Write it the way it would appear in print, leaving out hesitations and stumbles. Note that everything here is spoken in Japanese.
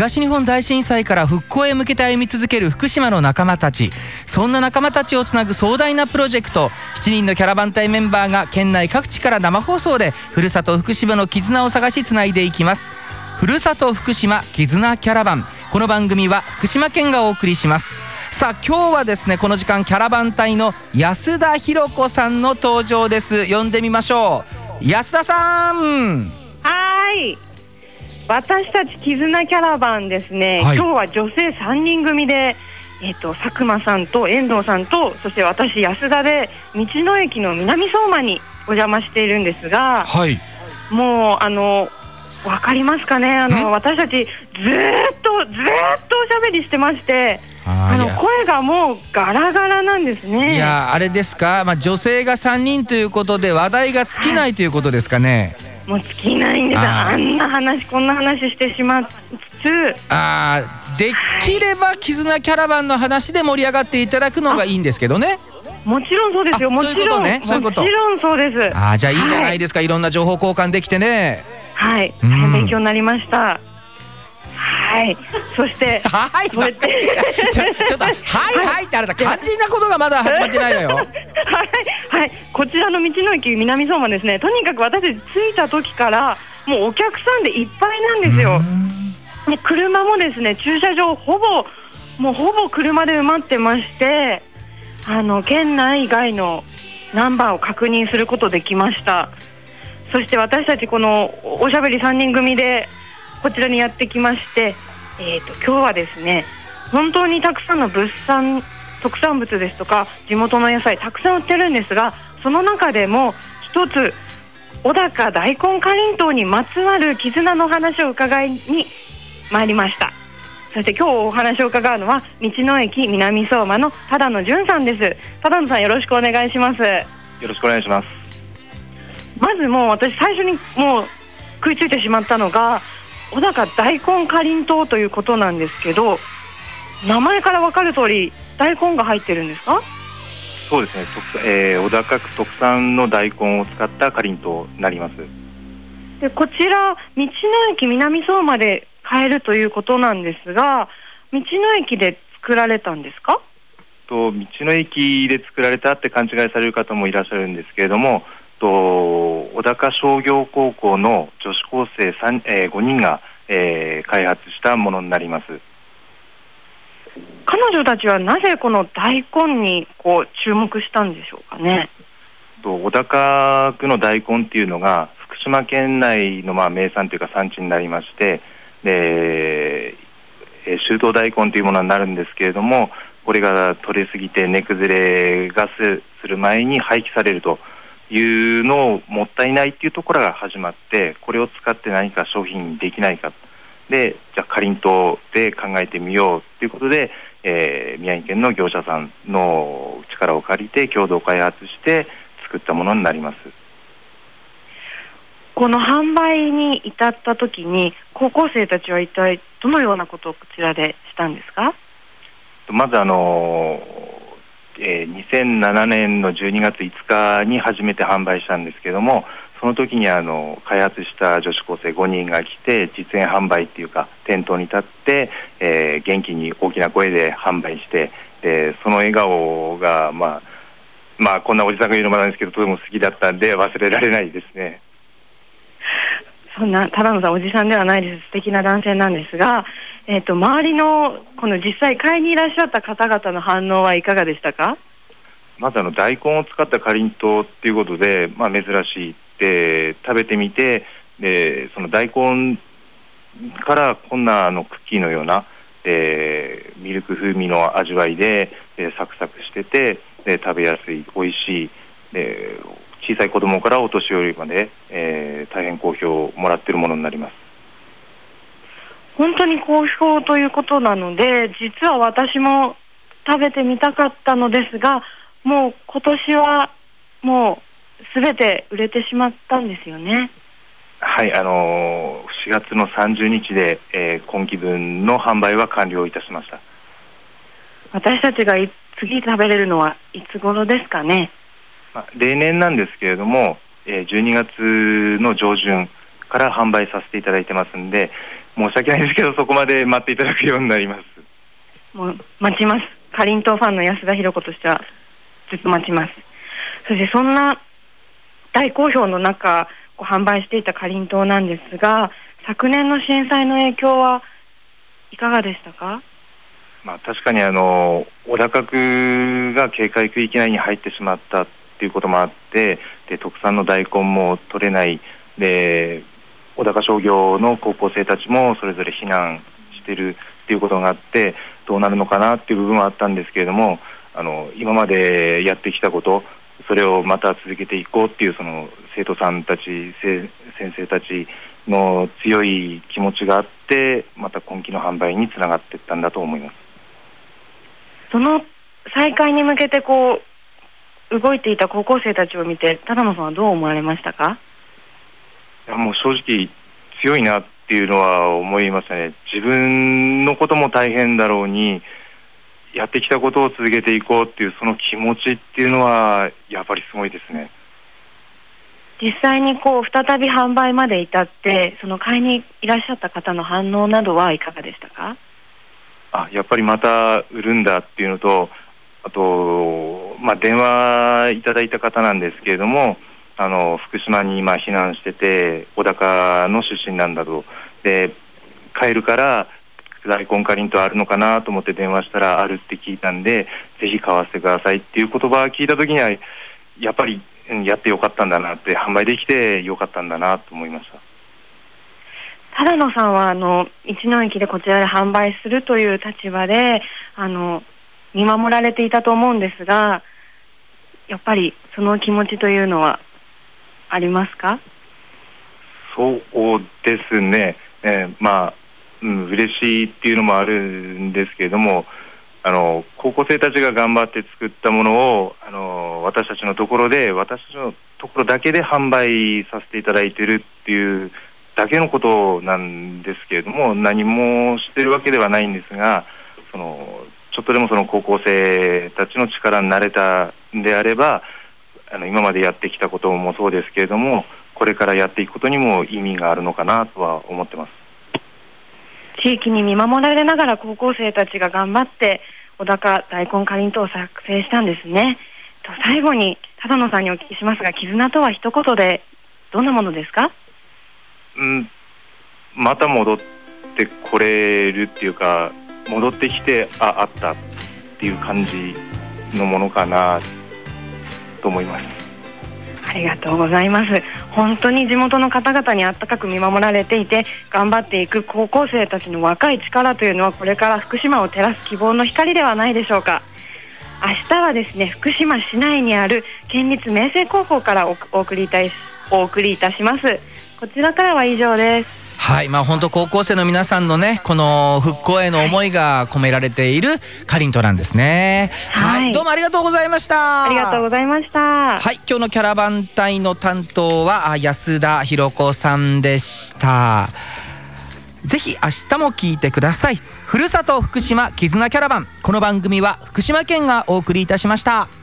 東日本大震災から復興へ向けて歩み続ける福島の仲間たち、そんな仲間たちをつなぐ壮大なプロジェクト、7人のキャラバン隊メンバーが県内各地から生放送でふるさと福島の絆を探しつないでいきます。ふるさと福島絆キャラバン、この番組は福島県がお送りします。さあ今日はですね、この時間キャラバン隊の安田博子さんの登場です。呼んでみましょう。安田さん。 はい、私たち絆キャラバンですね、今日は女性3人組で、佐久間さんと遠藤さんと、そして私安田で道の駅の南相馬にお邪魔しているんですが、もう分かりますかね、私たちずーっとおしゃべりしてまして、声がもうガラガラなんですね。 いや、あれですか、女性が3人ということで話題が尽きないということですかね。 もう尽きないんです。あんな話こんな話してしまいつつ、 できれば絆キャラバンの話で盛り上がっていただくのがいいんですけどね。 もちろんそうですよ。もちろんね、もちろんそうです。 じゃあいいじゃないですか、いろんな情報交換できてね。 はい、大変勉強になりました。はい、そしてはい、ちょっとはいってあれだ、肝心なことがまだ始まってないわよ。 はい、こちらの道の駅南相馬ですね、とにかく私たち着いた時からもうお客さんでいっぱいなんですよ。で車もですね、駐車場ほぼ車で埋まってまして、県内外のナンバーを確認することできました。そして私たちこのおしゃべり3人組でこちらにやってきまして、今日はですね、本当にたくさんの特産物ですとか地元の野菜たくさん売ってるんですが、その中でも一つ小高大根かりんとうにまつわる絆の話を伺いに参りました。そして今日お話を伺うのは道の駅南相馬の只野純さんです。只野さん、よろしくお願いします。よろしくお願いします。 まずもう私最初にもう食いついてしまったのが小高大根かりんとうということなんですけど、名前から分かる通り大根が入ってるんですか？ そうですね、小高区特産の大根を使ったかりんとうになります。 でこちら道の駅南相馬で買えるということなんですが、道の駅で作られたんですか？ 道の駅で作られたって勘違いされる方もいらっしゃるんですけれども、小高商業高校の女子高生5人が、開発したものになります。 彼女たちはなぜこの大根に注目したんでしょうかね。 小高区の大根っていうのが福島県内の名産というか産地になりまして、で秋冬大根というものになるんですけれども、これが取れすぎて値崩れがする前に廃棄されるというのをもったいないっていうところが始まって、これを使って何か商品にできないかで、じゃあかりんとうで考えてみようということで、宮城県の業者さんの力を借りて共同開発して作ったものになります。 この販売に至った時に高校生たちは一体どのようなことをこちらでしたんですか？ まず2007年の12月5日に初めて販売したんですけども、その時に開発した女子高生5人が来て実演販売っていうか店頭に立って、元気に大きな声で販売して、その笑顔がこんなおじさんが言うのもなんですけど、とても好きだったんで忘れられないですね。 そんな只野さんおじさんではないです。素敵な男性なんですが、周りのこの実際買いにいらっしゃった方々の反応はいかがでしたか？ まず大根を使ったかりんとうっていうことで、珍しいって食べてみて、でその大根からこんなクッキーのような、ミルク風味の味わいで、サクサクしてて、食べやすい、美味しい、小さい子供からお年寄りまで、大変好評をもらっているものになります。 本当に好評ということなので、実は私も食べてみたかったのですが、もう今年はもうすべて売れてしまったんですよね。 はい、4月の30日で、今期分の販売は完了いたしました。 私たちが次食べれるのはいつ頃ですかね？ 例年なんですけれども、12月の上旬から販売させていただいてますんで、 申し訳ないですけど、そこまで待っていただくようになります。 もう待ちます。かりんとうファンの安田博子としてはずっと待ちます。そしてそんな大好評の中販売していたかりんとうなんですが、昨年の震災の影響はいかがでしたか？ 確かに小高区が警戒区域内に入ってしまったっていうこともあって、で特産の大根も取れない、で小高商業の高校生たちもそれぞれ避難してるっていうことがあって、どうなるのかなっていう部分はあったんですけれども、今までやってきたこと、それをまた続けていこうっていう、その生徒さんたち、先生たちの強い気持ちがあって、また今期の販売につながっていったんだと思います。 その再開に向けて動いていた高校生たちを見て、只野さんはどう思われましたか？ いや、もう正直強いなっていうのは思いましたね。自分のことも大変だろうに、やってきたことを続けていこうっていうその気持ちっていうのはやっぱりすごいですね。 実際に再び販売まで至って、その買いにいらっしゃった方の反応などはいかがでしたか？ やっぱりまた売るんだっていうのと、あと、電話いただいた方なんですけれども、福島に今避難してて、小高の出身なんだと。で、帰るから大根かりんとうあるのかなと思って電話したら、あるって聞いたんで、ぜひ買わせてくださいっていう言葉を聞いたときには、やっぱりやってよかったんだなって、販売できてよかったんだなと思いました。 只野さんは道の駅でこちらで販売するという立場で見守られていたと思うんですが、やっぱりその気持ちというのはありますか？ そうですね、嬉しいっていうのもあるんですけれども、高校生たちが頑張って作ったものを私たちのところだけで販売させていただいているっていうだけのことなんですけれども、何もしてるわけではないんですが、ちょっとでもその高校生たちの力になれたんであれば、今までやってきたこともそうですけれども、これからやっていくことにも意味があるのかなとは思ってます。 地域に見守られながら高校生たちが頑張って小高大根かりんとうを作成したんですね。最後に只野さんにお聞きしますが、絆とは一言でどんなものですか？ また戻ってこれるっていうか、戻ってきてあったっていう感じのものかなと思います。 ありがとうございます。本当に地元の方々に温かく見守られていて、頑張っていく高校生たちの若い力というのは、これから福島を照らす希望の光ではないでしょうか。明日はですね、福島市内にある県立明星高校からお送りいたします。こちらからは以上です。 はい、本当高校生の皆さんのね、この復興への思いが込められているかりんとうなんですね。はい、どうもありがとうございました。 ありがとうございました。 はい、今日のキャラバン隊の担当は安田博子さんでした。ぜひ明日も聞いてください。ふるさと福島絆キャラバン。この番組は福島県がお送りいたしました。